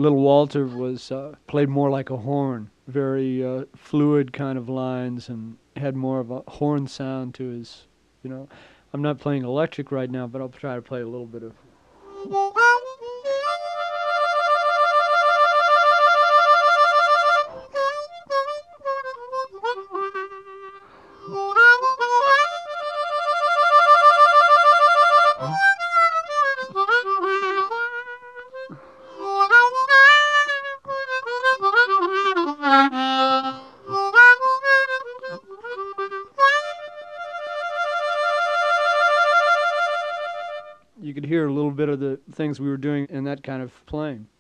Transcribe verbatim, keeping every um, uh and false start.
Little Walter was uh, played more like a horn, very uh, fluid kind of lines, and had more of a horn sound to his, you know. I'm not playing electric right now, but I'll try to play a little bit of. You could hear a little bit of the things we were doing in that kind of playing.